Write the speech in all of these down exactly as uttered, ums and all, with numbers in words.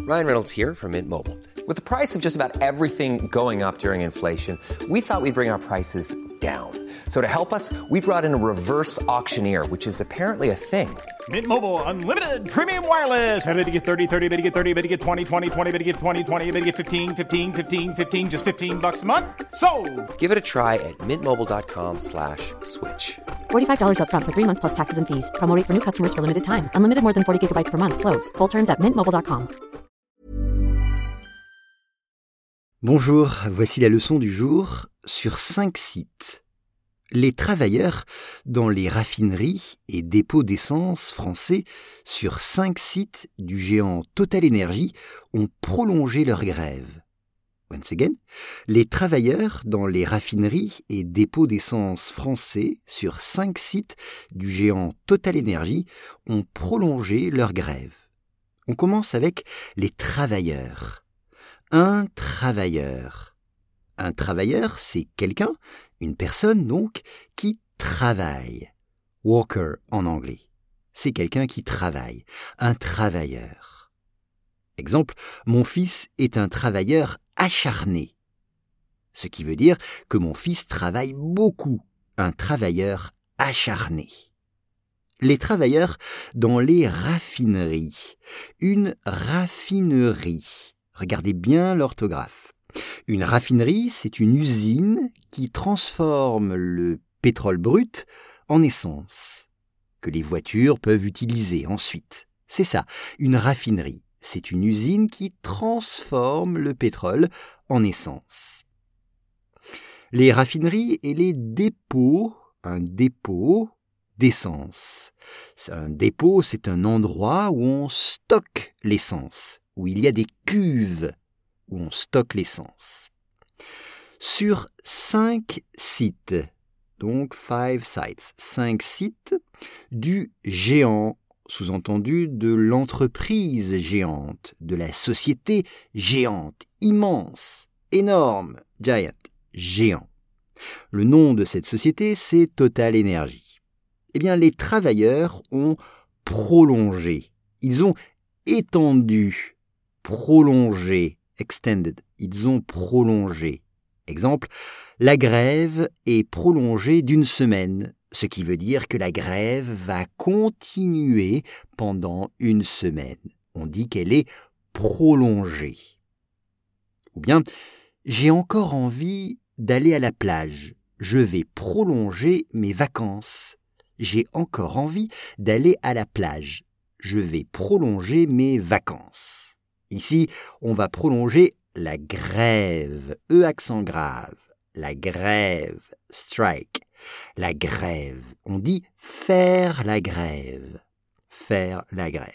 Ryan Reynolds here from Mint Mobile. With the price of just about everything going up during inflation, we thought we'd bring our prices down. So to help us, we brought in a reverse auctioneer, which is apparently a thing. Mint Mobile Unlimited Premium Wireless. How to get thirty, thirty, how to get thirty, how to get twenty, twenty, twenty, how to get twenty, twenty, how to get fifteen, fifteen, fifteen, fifteen, just fifteen bucks a month? Sold! Give it a try at mintmobile.com slash switch. forty-five dollars up front for three months plus taxes and fees. Promo rate for new customers for limited time. Unlimited more than forty gigabytes per month. Slows full terms at mint mobile dot com. Bonjour, voici la leçon du jour sur cinq sites. Les travailleurs dans les raffineries et dépôts d'essence français sur cinq sites du géant Total Energy ont prolongé leur grève. Once again, les travailleurs dans les raffineries et dépôts d'essence français sur cinq sites du géant Total Energy ont prolongé leur grève. On commence avec les travailleurs. Un travailleur. Un travailleur, c'est quelqu'un, une personne donc, qui travaille. Worker en anglais. C'est quelqu'un qui travaille. Un travailleur. Exemple, mon fils est un travailleur acharné. Ce qui veut dire que mon fils travaille beaucoup. Un travailleur acharné. Les travailleurs dans les raffineries. Une raffinerie. Regardez bien l'orthographe. Une raffinerie, c'est une usine qui transforme le pétrole brut en essence, que les voitures peuvent utiliser ensuite. C'est ça, une raffinerie. C'est une usine qui transforme le pétrole en essence. Les raffineries et les dépôts, un dépôt d'essence. Un dépôt, c'est un endroit où on stocke l'essence, où il y a des cuves où on stocke l'essence. Sur cinq sites, donc five sites, cinq sites du géant, sous-entendu de l'entreprise géante, de la société géante, immense, énorme, giant, géant. Le nom de cette société, c'est Total Energy. Eh bien, les travailleurs ont prolongé, ils ont étendu, prolongé, extended, ils ont prolongé. Exemple, la grève est prolongée d'une semaine, ce qui veut dire que la grève va continuer pendant une semaine. On dit qu'elle est prolongée. Ou bien, j'ai encore envie d'aller à la plage. Je vais prolonger mes vacances. J'ai encore envie d'aller à la plage. Je vais prolonger mes vacances. Ici, on va prolonger la grève, E accent grave, la grève, strike, la grève. On dit faire la grève, faire la grève.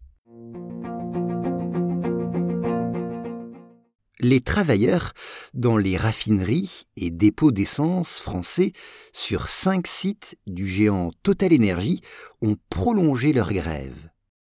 Les travailleurs dans les raffineries et dépôts d'essence français sur cinq sites du géant Total Energy ont prolongé leur grève.